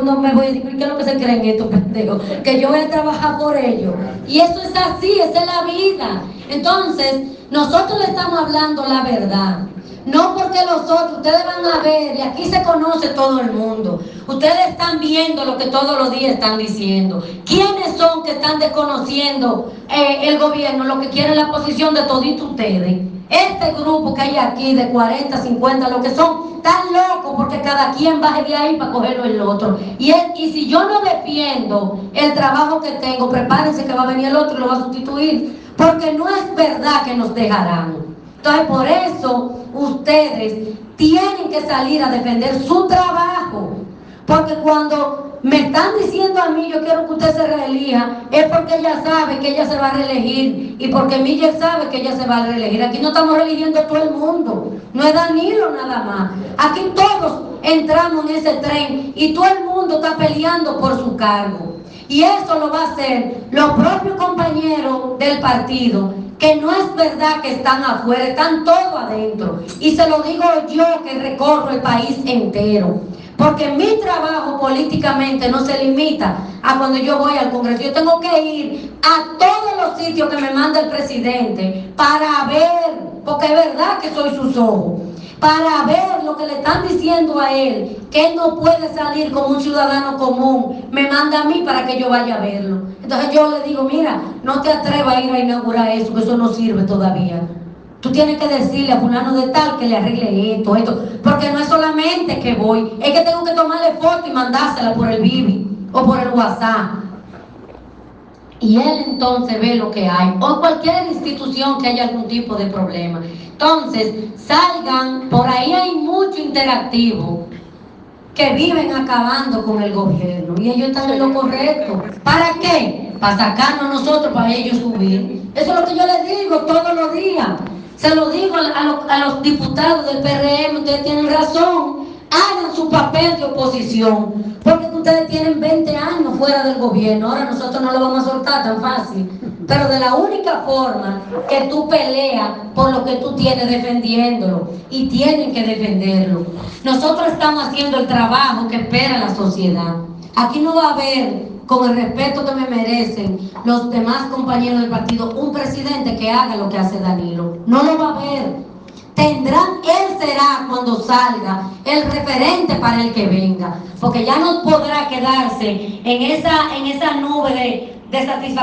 cuando me voy a decir, ¿qué es lo que se creen estos pendejos? Que yo voy a trabajar por ellos. Y eso es así, esa es la vida. Entonces, nosotros le estamos hablando la verdad. No porque los otros, ustedes van a ver, y aquí se conoce todo el mundo. Ustedes están viendo lo que todos los días están diciendo. ¿Quiénes son que están desconociendo el gobierno, lo que quiere la posición de toditos ustedes? Este grupo que hay aquí de 40, 50, lo que son, tan locos porque cada quien baje de ahí para cogerlo el otro. Y si yo no defiendo el trabajo que tengo, prepárense que va a venir el otro y lo va a sustituir. Porque no es verdad que nos dejarán. Entonces, por eso ustedes tienen que salir a defender su trabajo. Porque cuando me están diciendo a mí, yo quiero que usted se reelija, es porque ella sabe que ella se va a reelegir. Y porque Miller sabe que ella se va a reelegir. Aquí no estamos reeligiendo todo el mundo. No es Danilo nada más. Aquí todos entramos en ese tren y todo el mundo está peleando por su cargo. Y eso lo va a hacer los propios compañeros del partido, que no es verdad que están afuera, están todos adentro. Y se lo digo yo que recorro el país entero. Porque mi trabajo políticamente no se limita a cuando yo voy al Congreso. Yo tengo que ir a todos los sitios que me manda el presidente para ver, porque es verdad que soy sus ojos, para ver lo que le están diciendo a él, que él no puede salir como un ciudadano común. Me manda a mí para que yo vaya a verlo. Entonces yo le digo, mira, no te atrevas a ir a inaugurar eso, que eso no sirve todavía. Tú tienes que decirle a fulano de tal que le arregle esto, porque no es solamente que voy, es que tengo que tomarle foto y mandársela por el Bibi o por el WhatsApp. Y él entonces ve lo que hay, o cualquier institución que haya algún tipo de problema. Entonces, salgan, por ahí hay mucho interactivo que viven acabando con el gobierno y ellos están en lo correcto. ¿Para qué? Para sacarnos nosotros, para ellos subir. Eso es lo que yo les digo todos los días. Se lo digo a los diputados del PRM, ustedes tienen razón, hagan su papel de oposición, porque ustedes tienen 20 años fuera del gobierno, ahora nosotros no lo vamos a soltar tan fácil, pero de la única forma que tú peleas por lo que tú tienes, defendiéndolo, y tienen que defenderlo. Nosotros estamos haciendo el trabajo que espera la sociedad. Aquí no va a haber, con el respeto que me merecen los demás compañeros del partido, un presidente que haga lo que hace Danilo. No lo va a haber. Él será cuando salga el referente para el que venga, porque ya no podrá quedarse en esa nube de satisfacción.